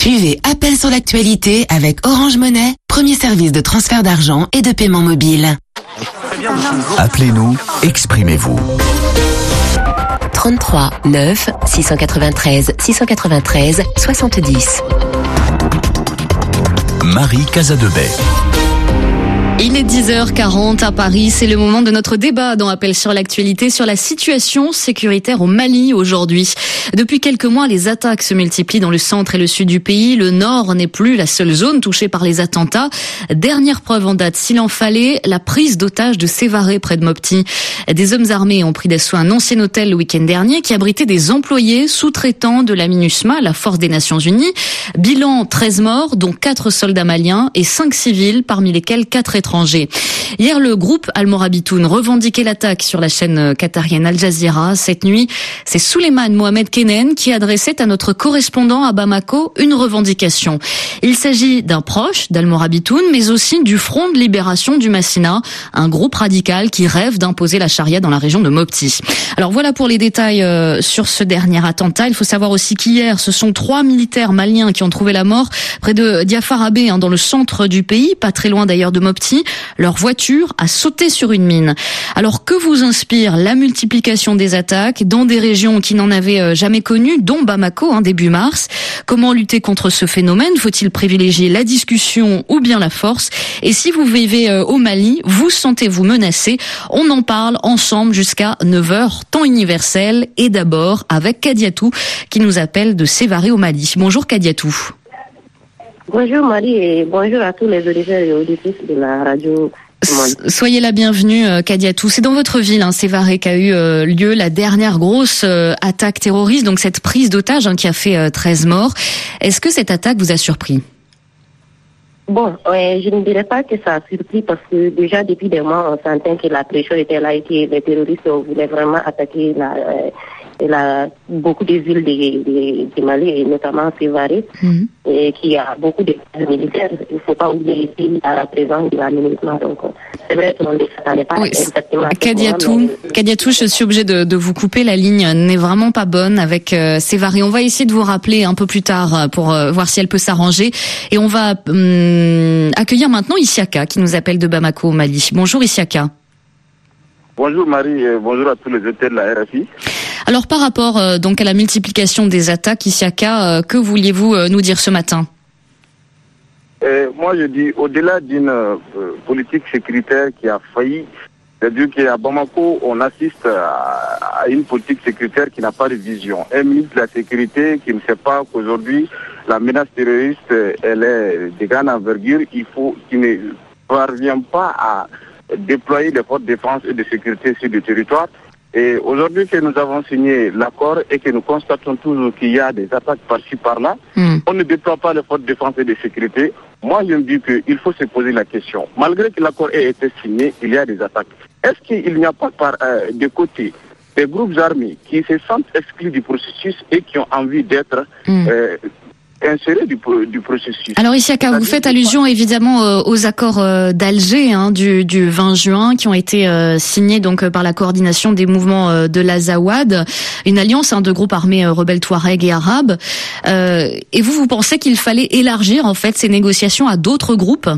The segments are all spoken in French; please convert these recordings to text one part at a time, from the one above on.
Suivez Appel sur l'actualité avec Orange Money, premier service de transfert d'argent et de paiement mobile. Appelez-nous, exprimez-vous. 33 9 693 693 70. Marie Casadebay. Il est 10h40 à Paris, c'est le moment de notre débat dans Appel sur l'actualité sur la situation sécuritaire au Mali aujourd'hui. Depuis quelques mois, les attaques se multiplient dans le centre et le sud du pays. Le nord n'est plus la seule zone touchée par les attentats. Dernière preuve en date, s'il en fallait, la prise d'otages de Sévaré près de Mopti. Des hommes armés ont pris d'assaut un ancien hôtel le week-end dernier qui abritait des employés sous-traitants de la MINUSMA, la force des Nations Unies. Bilan 13 morts, dont 4 soldats maliens et 5 civils, parmi lesquels 4 étrangers. Hier, le groupe Al-Morabitoun revendiquait l'attaque sur la chaîne qatarienne Al Jazeera. Cette nuit, c'est Souleymane Mohamed Kenen qui adressait à notre correspondant à Bamako une revendication. Il s'agit d'un proche d'Al-Morabitoun, mais aussi du Front de libération du Massina, un groupe radical qui rêve d'imposer la charia dans la région de Mopti. Alors voilà pour les détails sur ce dernier attentat. Il faut savoir aussi qu'hier, ce sont 3 militaires maliens qui ont trouvé la mort près de Diafarabé, dans le centre du pays, pas très loin d'ailleurs de Mopti. Leur voiture a sauté sur une mine. Alors que vous inspire la multiplication des attaques dans des régions qui n'en avaient jamais connues, dont Bamako, début mars? Comment lutter contre ce phénomène? Faut-il privilégier la discussion ou bien la force? Et si vous vivez au Mali, vous sentez-vous menacé? On en parle ensemble jusqu'à 9h, temps universel. Et d'abord avec Kadiatou qui nous appelle de Sévaré au Mali. Bonjour Kadiatou. Bonjour Marie et bonjour à tous les auditeurs et auditrices de la radio. Soyez la bienvenue Kadiatou. C'est dans votre ville, Sévaré, qu'a eu lieu la dernière grosse attaque terroriste, donc cette prise d'otage qui a fait 13 morts. Est-ce que cette attaque vous a surpris? Bon, je ne dirais pas que ça a surpris parce que déjà depuis des mois, on sentait que la pression était là et que les terroristes voulaient vraiment attaquer beaucoup de villes du Mali et notamment Sévaré, et qui a beaucoup de militaires. Il ne faut pas oublier ici la présence de la MINUSMA. Donc c'est vrai qu'on ne s'attendait pas exactement à Kadiatou, je suis obligée de vous couper. La ligne n'est vraiment pas bonne avec Sévaré. On va essayer de vous rappeler un peu plus tard pour voir si elle peut s'arranger. Et on va accueillir maintenant Isiaka qui nous appelle de Bamako au Mali. Bonjour Isiaka. Bonjour Marie, bonjour à tous les auditeurs de la RFI. Alors par rapport donc à la multiplication des attaques, Isiaka, que vouliez-vous nous dire ce matin? Moi je dis, au-delà d'une politique sécuritaire qui a failli, c'est-à-dire qu'à Bamako, on assiste à une politique sécuritaire qui n'a pas de vision. Un ministre de la Sécurité qui ne sait pas qu'aujourd'hui, la menace terroriste, elle est de grande envergure, qui ne parvient pas à déployer les forces de défense et de sécurité sur le territoire. Et aujourd'hui que nous avons signé l'accord et que nous constatons toujours qu'il y a des attaques par-ci par-là, on ne déploie pas les forces de défense et de sécurité. Moi, je me dis qu'il faut se poser la question. Malgré que l'accord ait été signé, il y a des attaques. Est-ce qu'il n'y a pas de côté des groupes armés qui se sentent exclus du processus et qui ont envie d'être insérés du processus? Alors Isiaka, vous faites allusion évidemment aux accords d'Alger du 20 juin qui ont été signés donc par la coordination des mouvements de l'Azawad, une alliance de groupes armés rebelles Touareg et arabes. Et vous pensez qu'il fallait élargir en fait ces négociations à d'autres groupes?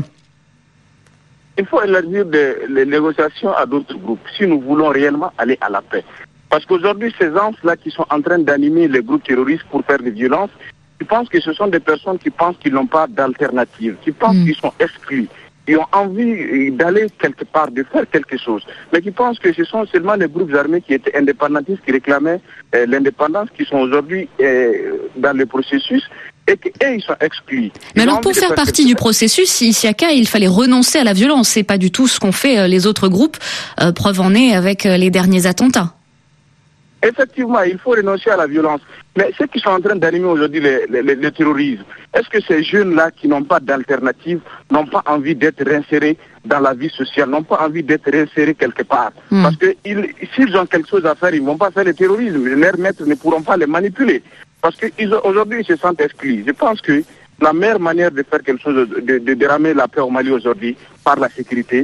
Il faut élargir les négociations à d'autres groupes si nous voulons réellement aller à la paix. Parce qu'aujourd'hui, ces gens-là qui sont en train d'animer les groupes terroristes pour faire des violences, je pense que ce sont des personnes qui pensent qu'ils n'ont pas d'alternative, qui pensent qu'ils sont exclus, qui ont envie d'aller quelque part, de faire quelque chose, mais qui pensent que ce sont seulement les groupes armés qui étaient indépendantistes, qui réclamaient l'indépendance, qui sont aujourd'hui dans le processus, et qu'eux, ils sont exclus. Mais alors, pour faire partie du processus, Isiaka, il fallait renoncer à la violence. C'est pas du tout ce qu'ont fait les autres groupes, preuve en est avec les derniers attentats. Effectivement, il faut renoncer à la violence. Mais ceux qui sont en train d'animer aujourd'hui le terrorisme, est-ce que ces jeunes-là qui n'ont pas d'alternative, n'ont pas envie d'être réinsérés dans la vie sociale, n'ont pas envie d'être réinsérés quelque part? Parce que s'ils ont quelque chose à faire, ils ne vont pas faire le terrorisme. Leurs maîtres ne pourront pas les manipuler. Parce qu'aujourd'hui, ils se sentent exclus. Je pense que la meilleure manière de faire quelque chose, de ramener la paix au Mali aujourd'hui, par la sécurité,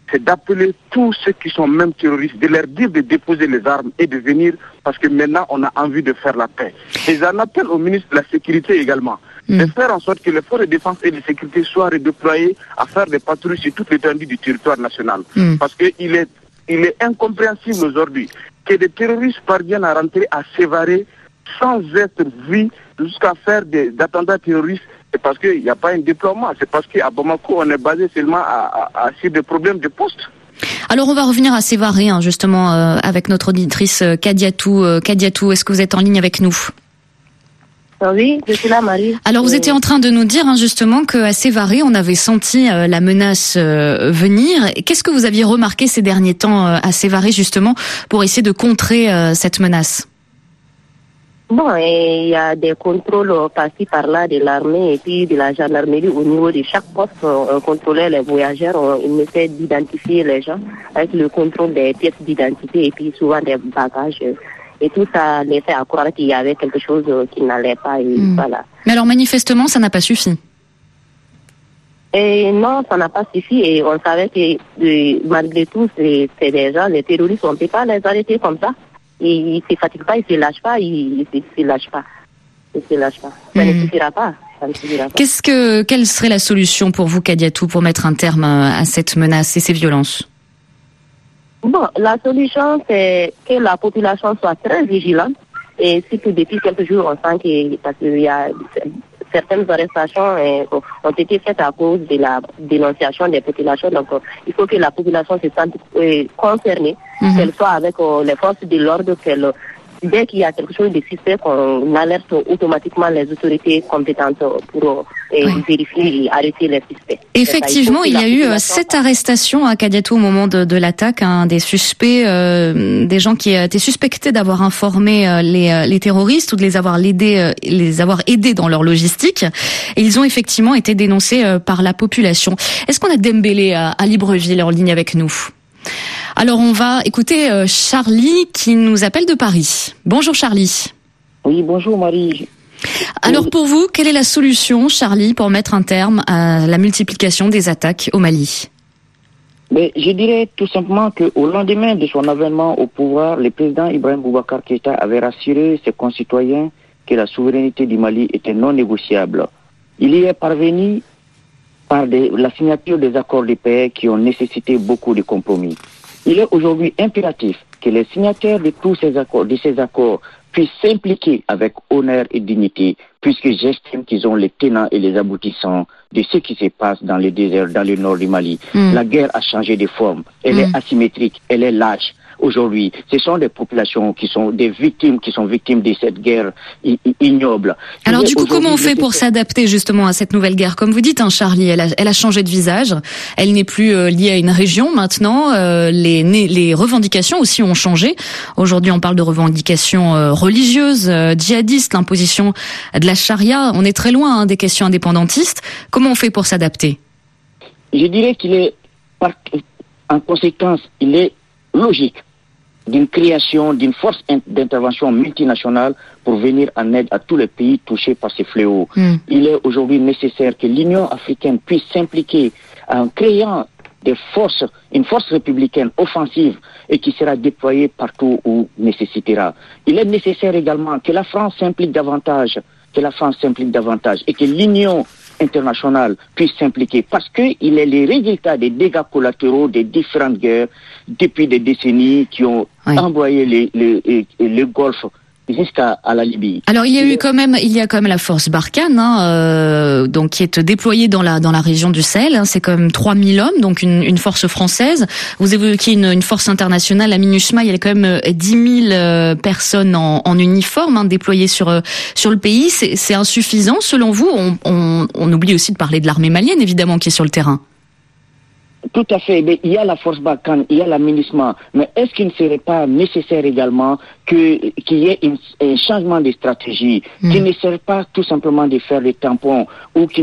c'est d'appeler tous ceux qui sont même terroristes, de leur dire de déposer les armes et de venir, parce que maintenant on a envie de faire la paix. Et j'en appelle au ministre de la Sécurité également, de faire en sorte que les forces de défense et de sécurité soient redéployées à faire des patrouilles sur toute l'étendue du territoire national. Parce qu'il est incompréhensible aujourd'hui que des terroristes parviennent à rentrer à Sévaré sans être vus jusqu'à faire des attentats terroristes. C'est parce qu'il n'y a pas un déploiement, c'est parce qu'à Bamako on est basé seulement sur des problèmes de poste. Alors on va revenir à Sévaré, justement, avec notre auditrice Kadiatou. Kadiatou, est-ce que vous êtes en ligne avec nous ? Oui, je suis là, Marie. Alors vous étiez en train de nous dire justement qu'à Sévaré, on avait senti la menace venir. Qu'est-ce que vous aviez remarqué ces derniers temps à Sévaré justement pour essayer de contrer cette menace ? Bon, il y a des contrôles par-ci par-là de l'armée et puis de la gendarmerie au niveau de chaque poste. On contrôlait les voyageurs, on essaie d'identifier les gens avec le contrôle des pièces d'identité et puis souvent des bagages. Et tout ça laissait à croire qu'il y avait quelque chose qui n'allait pas. Et voilà. Mais alors manifestement, ça n'a pas suffi. Et non, ça n'a pas suffi. Et on savait que malgré tout, c'est des gens, les terroristes, on ne peut pas les arrêter comme ça. Ils ne se fatiguent pas, ils ne se lâchent pas, ils ne se lâchent pas. Ça ne suffira pas. Quelle serait la solution pour vous, Kadiatou, pour mettre un terme à cette menace et ces violences ? Bon, la solution, c'est que la population soit très vigilante. Et surtout depuis quelques jours, on sent parce qu'il y a certaines arrestations ont été faites à cause de la dénonciation des populations. Donc, il faut que la population se sente concernée, qu'elle soit avec les forces de l'ordre, dès qu'il y a quelque chose de suspect, qu'on alerte automatiquement les autorités compétentes pour vérifier et arrêter les suspects. Effectivement, il y a eu 7 arrestations à Kadiatou au moment de l'attaque, des suspects, des gens qui étaient suspectés d'avoir informé les terroristes ou de les avoir aidés dans leur logistique. Et ils ont effectivement été dénoncés par la population. Est-ce qu'on a Dembélé à Libreville en ligne avec nous ? Alors on va écouter Charlie qui nous appelle de Paris. Bonjour Charlie. Oui, bonjour Marie. Alors pour vous, quelle est la solution, Charlie, pour mettre un terme à la multiplication des attaques au Mali ? Je dirais tout simplement qu'au lendemain de son avènement au pouvoir, le président Ibrahim Boubacar Keïta avait rassuré ses concitoyens que la souveraineté du Mali était non négociable. Il y est parvenu par la signature des accords de paix qui ont nécessité beaucoup de compromis. Il est aujourd'hui impératif que les signataires de tous ces accords puissent s'impliquer avec honneur et dignité, puisque j'estime qu'ils ont les tenants et les aboutissants de ce qui se passe dans le désert, dans le nord du Mali. La guerre a changé de forme, elle est asymétrique, elle est lâche. Aujourd'hui, ce sont des populations qui sont victimes de cette guerre ignoble. Alors du coup, comment on fait pour s'adapter justement à cette nouvelle guerre ? Comme vous dites, Charlie, elle a changé de visage. Elle n'est plus liée à une région maintenant. Les revendications aussi ont changé. Aujourd'hui, on parle de revendications religieuses, djihadistes, l'imposition de la charia. On est très loin des questions indépendantistes. Comment on fait pour s'adapter ? Je dirais en conséquence, il est logique d'une création d'une force d'intervention multinationale pour venir en aide à tous les pays touchés par ces fléaux. Il est aujourd'hui nécessaire que l'Union africaine puisse s'impliquer en créant une force républicaine offensive et qui sera déployée partout où nécessitera. Il est nécessaire également que la France s'implique davantage et que l'Union internationale puisse s'impliquer parce qu'il est les résultats des dégâts collatéraux des différentes guerres depuis des décennies qui ont envoyé le Golfe jusqu'à la Libye. Alors il y a quand même la force Barkhane, donc qui est déployée dans la région du Sahel. C'est quand même 3000 hommes, donc une force française. Vous évoquez une force internationale, la MINUSMA. Il y a quand même 10 000 personnes en uniforme déployées sur le pays. C'est insuffisant selon vous ? On oublie aussi de parler de l'armée malienne, évidemment, qui est sur le terrain. Tout à fait. Mais il y a la force Barkhane, il y a la MINUSMA. Mais est-ce qu'il ne serait pas nécessaire également qu'il y ait un changement de stratégie qui ne sert pas tout simplement de faire des tampons ou qui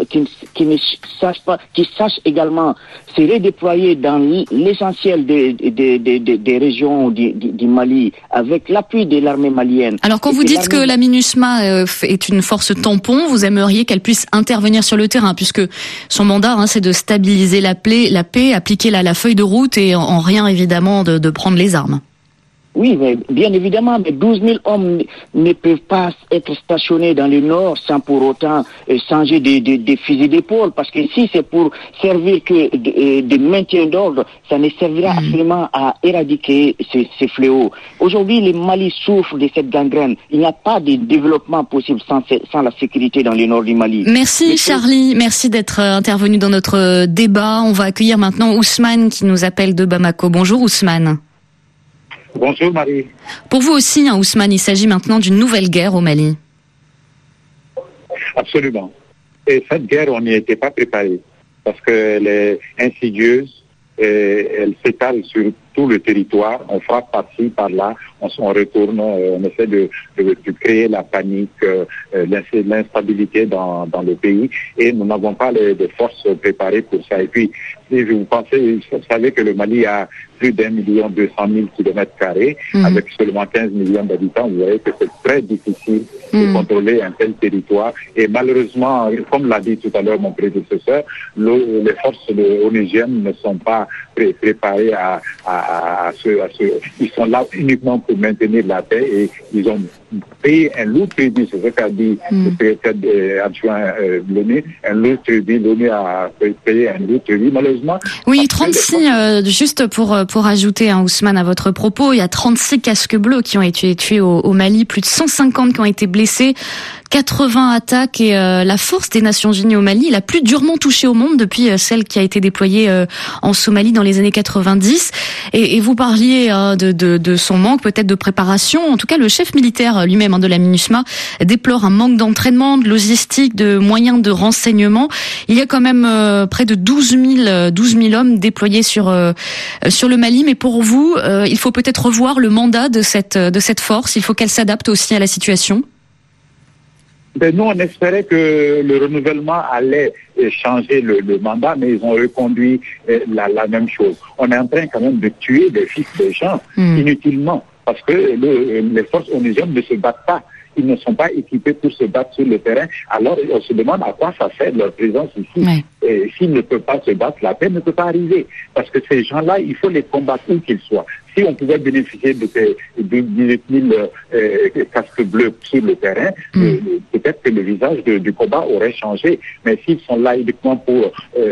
sache également se redéployer dans l'essentiel des régions du Mali avec l'appui de l'armée malienne. Alors quand vous dites que la MINUSMA est une force tampon, vous aimeriez qu'elle puisse intervenir sur le terrain puisque son mandat c'est de stabiliser la paix, appliquer la feuille de route et en rien évidemment de prendre les armes. Oui, mais bien évidemment, mais 12 000 hommes ne peuvent pas être stationnés dans le nord sans pour autant changer des fusils d'épaule, parce que si c'est pour servir que de maintien d'ordre, ça ne servira absolument à éradiquer ces fléaux. Aujourd'hui, le Mali souffre de cette gangrène. Il n'y a pas de développement possible sans la sécurité dans le nord du Mali. Merci Charlie, merci d'être intervenu dans notre débat. On va accueillir maintenant Ousmane qui nous appelle de Bamako. Bonjour Ousmane. Bonjour Marie. Pour vous aussi, Ousmane, il s'agit maintenant d'une nouvelle guerre au Mali. Absolument. Et cette guerre, on n'y était pas préparé parce qu'elle est insidieuse et elle s'étale sur tout le territoire. On frappe par-ci, par-là, on retourne, on essaie de créer la panique, l'instabilité dans le pays et nous n'avons pas les forces préparées pour ça. Et puis, si vous savez que le Mali a plus d'1 200 000 km², avec seulement 15 millions d'habitants, vous voyez que c'est très difficile de contrôler un tel territoire. Et malheureusement, comme l'a dit tout à l'heure mon prédécesseur, les forces onusiennes ne sont pas préparées à ils sont là uniquement pour maintenir la paix et ils ont payé un lourd tribut, c'est ce qu'a dit le secrétaire adjoint l'ONU, un lourd tribut, l'ONU a payé un lourd tribut, malheureusement. Oui, 36, juste pour ajouter Ousmane à votre propos, il y a 36 casques bleus qui ont été tués au Mali, plus de 150 qui ont été blessés, 80 attaques et la force des Nations Unies au Mali, la plus durement touchée au monde depuis celle qui a été déployée en Somalie dans les années 90. Et vous parliez de son manque peut-être de préparation. En tout cas, le chef militaire lui-même de la MINUSMA déplore un manque d'entraînement, de logistique, de moyens de renseignement. Il y a quand même près de 12 000 hommes déployés sur le Mali. Mais pour vous, il faut peut-être revoir le mandat de cette force. Il faut qu'elle s'adapte aussi à la situation. Ben nous, on espérait que le renouvellement allait changer le mandat, mais ils ont reconduit la même chose. On est en train quand même de tuer des fils de gens inutilement, parce que les forces onusiennes ne se battent pas. Ils ne sont pas équipés pour se battre sur le terrain. Alors, on se demande à quoi ça sert leur présence ici. Ouais. Et s'ils ne peuvent pas se battre, la paix ne peut pas arriver. Parce que ces gens-là, il faut les combattre où qu'ils soient. Si on pouvait bénéficier de ces 18 000 casques bleus sur le terrain, peut-être que le visage du combat aurait changé. Mais s'ils sont là uniquement pour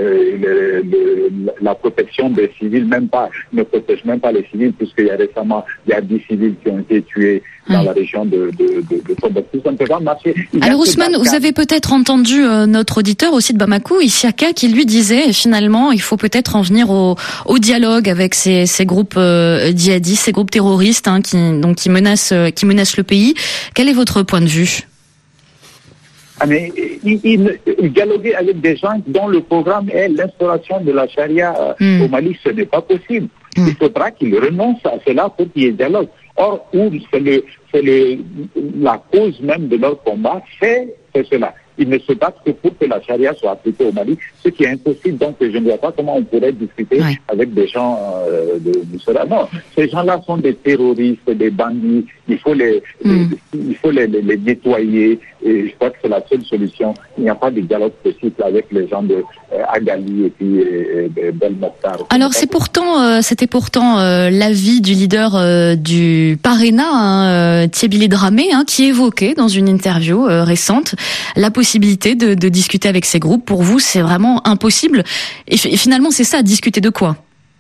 la protection des civils, ne protègent même pas les civils, puisqu'il y a 10 civils qui ont été tués dans la région de Tombouctou, ça ne peut pas marcher. Alors Ousmane, vous avez peut-être entendu notre auditeur aussi de Bamako, Isiaka, qui lui disait finalement il faut peut-être en venir au dialogue avec ces groupes djihadistes, ces groupes terroristes qui menacent le pays. Quel est votre point de vue? Mais dialoguer avec des gens dont le programme est l'instauration de la charia au Mali, ce n'est pas possible. Il faudra qu'ils renoncent à cela pour qu'il y ait dialogue. Or, c'est la cause même de leur combat, c'est cela. Ils ne se battent que pour que la charia soit appliquée au Mali, ce qui est impossible. Donc, je ne vois pas comment on pourrait discuter avec des gens de cela. Non, ces gens-là sont des terroristes, des bandits. Il faut les nettoyer. Et je crois que c'est la seule solution. Il n'y a pas de dialogue possible avec les gens de Agali et puis Belmokhtar. Alors, c'était pourtant l'avis du leader du Parena, Thiebili Dramé, qui évoquait dans une interview récente la possibilité de discuter avec ces groupes. Pour vous, c'est vraiment impossible. Et finalement, c'est ça, discuter de quoi?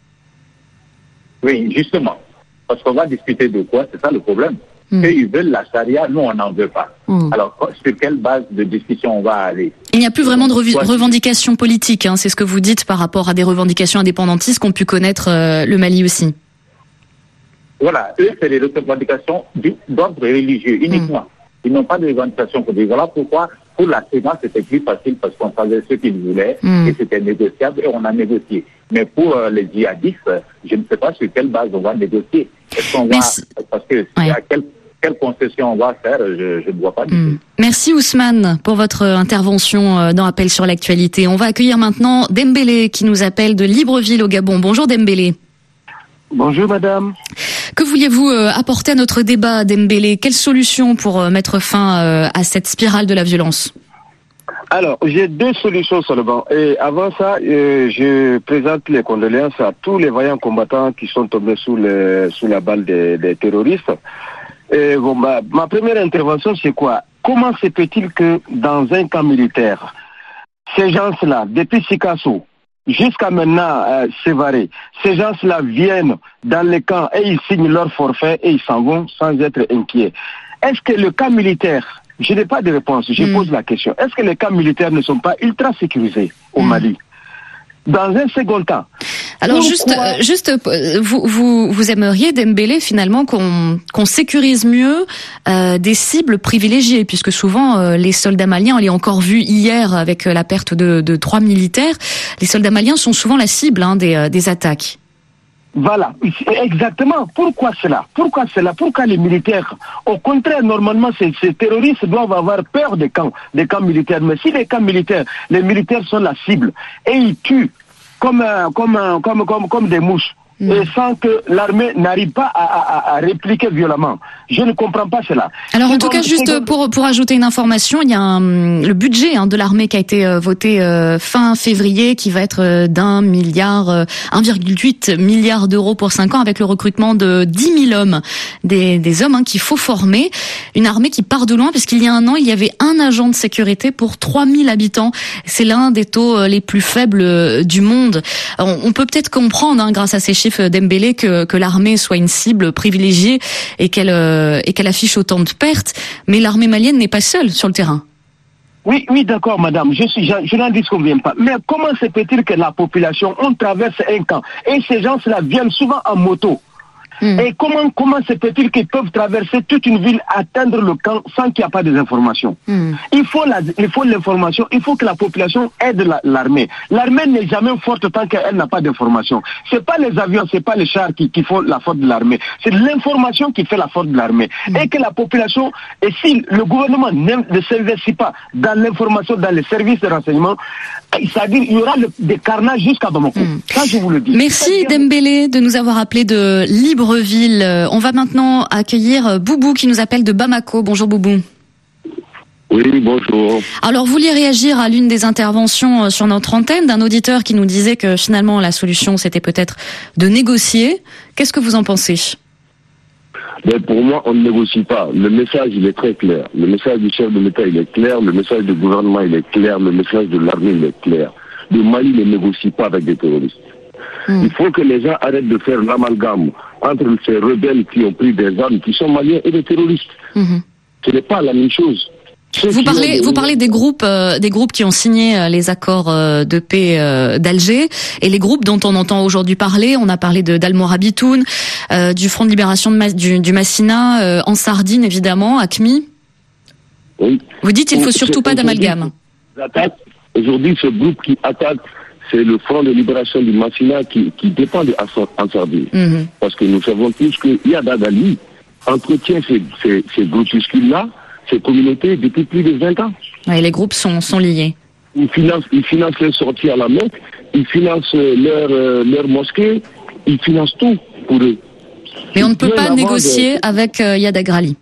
Oui, justement. Parce qu'on va discuter de quoi, c'est ça le problème. Ils veulent la charia, nous on n'en veut pas. Alors, sur quelle base de discussion on va aller? Il n'y a plus vraiment de revendications politiques, c'est ce que vous dites par rapport à des revendications indépendantistes qu'ont pu connaître le Mali aussi. Voilà, eux, c'est les revendications d'ordre religieux uniquement. Ils n'ont pas de revendications politiques. Voilà pourquoi pour la CEMA, c'était plus facile parce qu'on savait ce qu'ils voulaient et c'était négociable et on a négocié. Mais pour les djihadistes, je ne sais pas sur quelle base on va négocier. Est-ce qu'on va, parce que quelle concession on va faire, je ne vois pas du tout. Merci Ousmane pour votre intervention dans Appel sur l'actualité. On va accueillir maintenant Dembélé qui nous appelle de Libreville au Gabon. Bonjour Dembélé. Bonjour madame. Que vouliez-vous apporter à notre débat, Dembélé? Quelle solution pour mettre fin à cette spirale de la violence? Alors, j'ai deux solutions seulement. Et avant ça, je présente les condoléances à tous les vaillants combattants qui sont tombés sous la balle des terroristes. Et bon, ma première intervention, c'est quoi? Comment se peut-il que dans un camp militaire, ces gens-là, depuis Sikasso, jusqu'à maintenant, Sévaré, ces gens-là viennent dans les camps et ils signent leur forfait et ils s'en vont sans être inquiets. Est-ce que le camp militaire, je n'ai pas de réponse, je pose la question, est-ce que les camps militaires ne sont pas ultra sécurisés au Mali? Dans un second temps. Alors vous aimeriez, Dembélé, finalement qu'on sécurise mieux des cibles privilégiées, puisque souvent les soldats maliens, on l'a encore vu hier avec la perte de 3 militaires, les soldats maliens sont souvent la cible des attaques. Voilà, exactement. Pourquoi cela? Pourquoi les militaires? Au contraire, normalement, ces terroristes doivent avoir peur des camps militaires. Mais si les camps militaires, les militaires sont la cible et ils tuent comme des mouches. Et sans que l'armée n'arrive pas à répliquer violemment. Je ne comprends pas cela. Alors en tout cas, juste pour ajouter une information, il y a le budget de l'armée qui a été voté fin février, qui va être d'1,8 milliard d'euros pour 5 ans, avec le recrutement de 10 000 hommes, des hommes qu'il faut former. Une armée qui part de loin, puisqu'il y a un an, il y avait un agent de sécurité pour 3 000 habitants. C'est l'un des taux les plus faibles du monde. On peut peut-être comprendre, grâce à ces chiffres, Dembélé, que l'armée soit une cible privilégiée et qu'elle affiche autant de pertes, mais l'armée malienne n'est pas seule sur le terrain. Oui, d'accord, madame, je n'en disconviens pas. Mais comment se peut-il que la population, on traverse un camp et ces gens-là viennent souvent en moto? Et comment se peut-il qu'ils peuvent traverser toute une ville, atteindre le camp sans qu'il n'y a pas des informations? Il faut l'information, il faut que la population aide l'armée. L'armée n'est jamais forte tant qu'elle n'a pas d'information. C'est pas les avions, c'est pas les chars qui font la force de l'armée. C'est l'information qui fait la force de l'armée. Et que la population, et si le gouvernement ne s'investit pas dans l'information, dans les services de renseignement, c'est-à-dire il y aura des carnages jusqu'à Bamako. Ça, je vous le dis. Merci Dembélé de nous avoir appelé de Libreville. On va maintenant accueillir Boubou qui nous appelle de Bamako. Bonjour Boubou. Oui, bonjour. Alors, vous vouliez réagir à l'une des interventions sur notre antenne d'un auditeur qui nous disait que finalement la solution c'était peut-être de négocier. Qu'est-ce que vous en pensez? Mais pour moi, on ne négocie pas. Le message, il est très clair. Le message du chef de l'État, il est clair. Le message du gouvernement, il est clair. Le message de l'armée, il est clair. Le Mali ne négocie pas avec des terroristes. Il faut que les gens arrêtent de faire l'amalgame entre ces rebelles qui ont pris des armes, qui sont maliens, et des terroristes. Ce n'est pas la même chose. Vous parlez des groupes qui ont signé les accords de paix d'Alger, et les groupes dont on entend aujourd'hui parler. On a parlé d'Al-Morabitoun, du Front de libération du Massina, en Sardine évidemment, AQMI. Oui. Vous dites il faut surtout pas d'amalgame. Aujourd'hui, ce groupe qui attaque, c'est le Front de libération du Massina qui dépend de Ansardine. Parce que nous savons tous que Yada Gali entretient ces groupuscules-là, ces communautés depuis plus de 20 ans. Oui, les groupes sont liés. Ils financent les sorties à la Mecque, ils financent leur mosquée, ils financent tout pour eux. Mais on ne peut pas négocier avec Yad Agrali.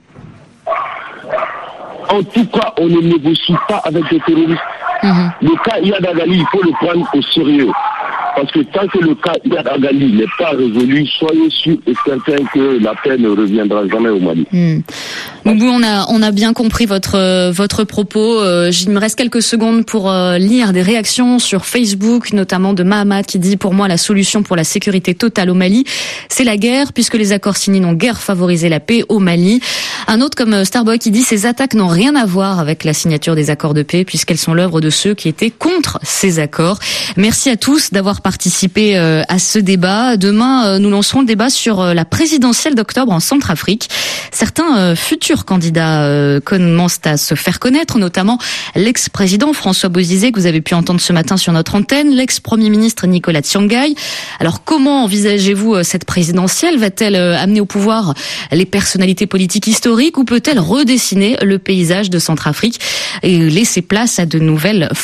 En tout cas, on ne négocie pas avec des terroristes. Le cas Yad Agrali, il faut le prendre au sérieux. Parce que tant que le cas Yad Agrali n'est pas résolu, soyez sûrs et certains que la paix ne reviendra jamais au Mali. Boubou, on a bien compris votre propos. Il me reste quelques secondes pour lire des réactions sur Facebook, notamment de Mahamad qui dit: pour moi, la solution pour la sécurité totale au Mali, c'est la guerre, puisque les accords signés n'ont guère favorisé la paix au Mali. Un autre comme Starboy qui dit: ces attaques n'ont rien à voir avec la signature des accords de paix, puisqu'elles sont l'œuvre de ceux qui étaient contre ces accords. Merci à tous d'avoir participé à ce débat. Demain, nous lancerons le débat sur la présidentielle d'octobre en Centrafrique. Certains futurs futurs candidats commencent à se faire connaître, notamment l'ex-président François Bozizé, que vous avez pu entendre ce matin sur notre antenne, l'ex-premier ministre Nicolas Tiangai. Alors comment envisagez-vous cette présidentielle? Va-t-elle amener au pouvoir les personnalités politiques historiques ou peut-elle redessiner le paysage de Centrafrique et laisser place à de nouvelles